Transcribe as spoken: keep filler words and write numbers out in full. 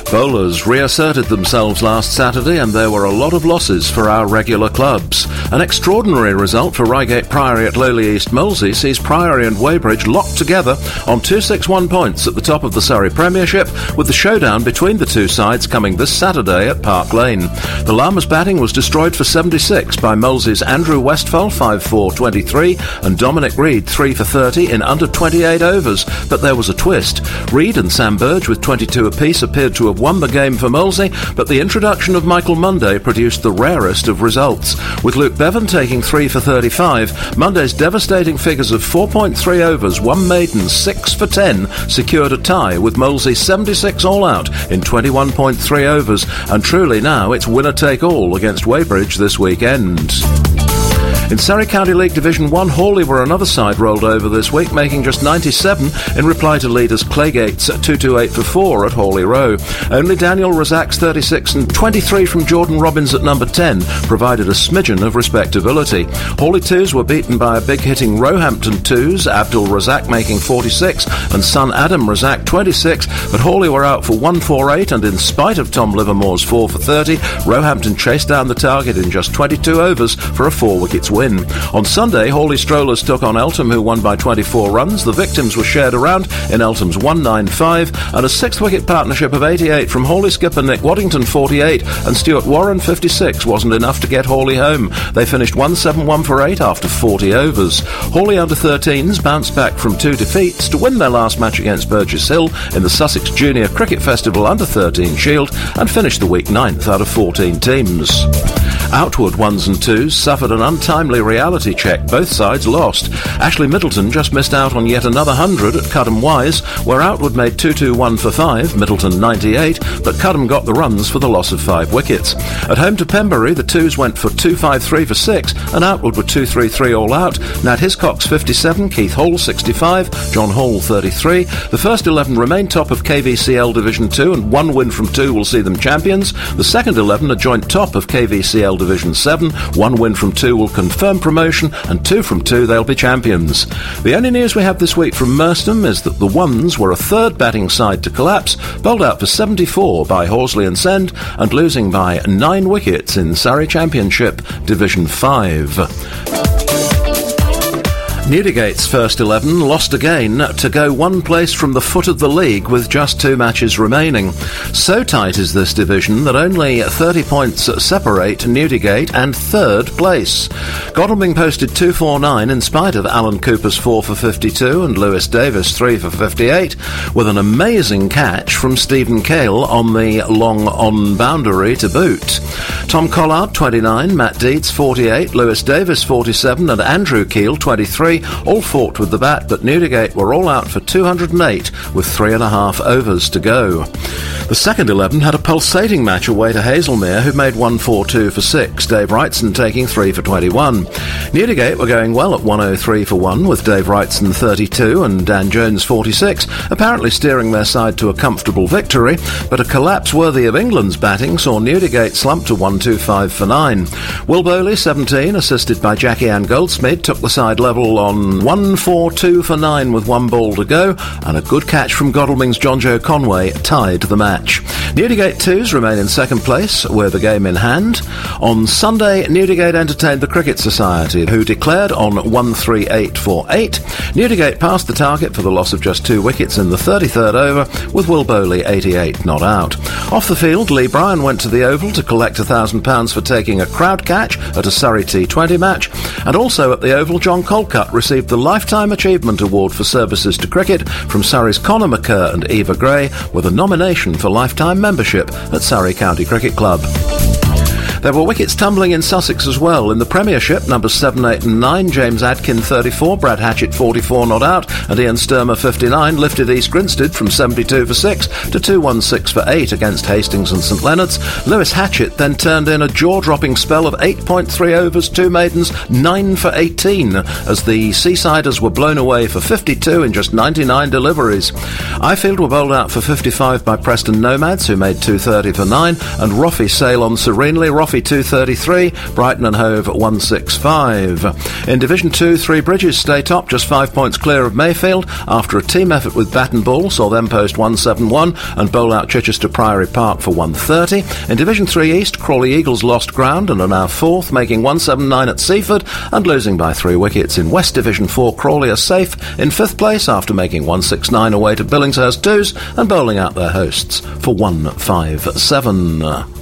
Bowlers reasserted themselves last Saturday and there were a lot of losses for our regular clubs. An extraordinary result for Reigate Priory at Lowley East Molesey sees Priory and Weybridge locked together on two hundred sixty-one points at the top of the Surrey Premiership, with the showdown between the two sides coming this Saturday at Park Lane. The Llamas batting was destroyed for seventy-six by Molesey's Andrew Westphal, five four twenty-three, and Dominic Reed, three for thirty in under twenty-eight overs, but there was a twist. Reed and Sam Burge, with twenty-two apiece, appeared to have won the game for Molesey, but the introduction of Michael Monday produced the rarest of results. With Luke Bevan taking three for thirty-five, Monday's devastating figures of four point three overs, one maiden, six for ten, secured a tie with Molesey's seventy-six all-out in twenty-one point three overs, and truly now it's winner-take-all against Weybridge this weekend. In Surrey County League Division one, Hawley were another side rolled over this week, making just ninety-seven in reply to leaders Claygate's two twenty-eight for four at Hawley Row. Only Daniel Razak's thirty-six and twenty-three from Jordan Robbins at number ten provided a smidgen of respectability. Hawley twos were beaten by a big-hitting Roehampton twos, Abdul Razak making forty-six and son Adam Razak twenty-six, but Hawley were out for one forty-eight, and in spite of Tom Livermore's four for thirty, Roehampton chased down the target in just twenty-two overs for a four wickets win. On Sunday, Hawley Strollers took on Eltham, who won by twenty-four runs. The victims were shared around in Eltham's one ninety-five, and a six-wicket partnership of eighty-eight from Hawley skipper Nick Waddington forty-eight and Stuart Warren fifty-six wasn't enough to get Hawley home. They finished one seventy-one for eight after forty overs. Hawley under thirteens bounced back from two defeats to win their last match against Burgess Hill in the Sussex Junior Cricket Festival under thirteen Shield and finished the week ninth out of fourteen teams. Outward ones and twos suffered an untimely reality check. Both sides lost. Ashley Middleton just missed out on yet another hundred at Cudham Wise, where Outward made two twenty-one for five, Middleton ninety-eight, but Cudham got the runs for the loss of five wickets. At home to Pembury, the twos went for two fifty-three for six, and Outward were two thirty-three all out. Nat Hiscox fifty-seven, Keith Hall sixty-five, John Hall thirty-three. The first eleven remain top of K V C L Division two, and one win from two will see them champions. The second eleven are joint top of K V C L Division seven. One win from two will confirm promotion, and two from two they'll be champions. The only news we have this week from Merstham is that the Ones were a third batting side to collapse, bowled out for seventy-four by Horsley and Send, and losing by nine wickets in Surrey Championship Division five. Newdigate's first eleven lost again to go one place from the foot of the league with just two matches remaining. So tight is this division that only thirty points separate Newdigate and third place. Godalming posted two forty-nine in spite of Alan Cooper's four for fifty-two and Lewis Davis three for fifty-eight, with an amazing catch from Stephen Cale on the long on boundary to boot. Tom Collard twenty-nine, Matt Deeds forty-eight, Lewis Davis forty-seven and Andrew Keel twenty-three all fought with the bat, but Newdigate were all out for two hundred eight with three and a half overs to go. The second eleven had a pulsating match away to Hazelmere, who made one forty-two for six, Dave Wrightson taking three for twenty-one. Newdigate were going well at one oh three for one, with Dave Wrightson thirty-two and Dan Jones forty-six, apparently steering their side to a comfortable victory, but a collapse worthy of England's batting saw Newdigate slump to one twenty-five for nine. Will Bowley, seventeen, assisted by Jackie Ann Goldsmith, took the side level on one forty-two for nine with one ball to go, and a good catch from Godalming's John Joe Conway tied the match. Newdigate twos remain in second place with a game in hand. On Sunday, Newdigate entertained the Cricket Society, who declared on one thirty-eight for eight. Newdigate passed the target for the loss of just two wickets in the thirty-third over, with Will Bowley eighty-eight not out. Off the field, Lee Bryan went to the Oval to collect one thousand pounds for taking a crowd catch at a Surrey T twenty match, and also at the Oval, John Colcutt received the Lifetime Achievement Award for services to cricket from Surrey's Conor McCurr and Eva Gray, with a nomination for lifetime membership at Surrey County Cricket Club. There were wickets tumbling in Sussex as well. In the Premiership, numbers seven, eight and nine, James Adkin thirty-four, Brad Hatchett forty-four not out, and Ian Sturmer fifty-nine lifted East Grinstead from seventy-two for six to two sixteen for eight against Hastings and St Leonard's. Lewis Hatchett then turned in a jaw-dropping spell of eight point three overs, two maidens, nine for eighteen, as the Seasiders were blown away for fifty-two in just ninety-nine deliveries. Ifield were bowled out for fifty-five by Preston Nomads, who made two thirty for nine, and Roffey sail on serenely. Roffey Coffee two thirty-three, Brighton and Hove one sixty-five. In Division two, Three Bridges stay top, just five points clear of Mayfield after a team effort with bat and ball saw them post one seventy-one and bowl out Chichester Priory Park for one thirty. In Division three East, Crawley Eagles lost ground and are now fourth, making one seventy-nine at Seaford and losing by three wickets. In West Division four, Crawley are safe in fifth place after making one sixty-nine away to Billingshurst Twos and bowling out their hosts for one fifty-seven.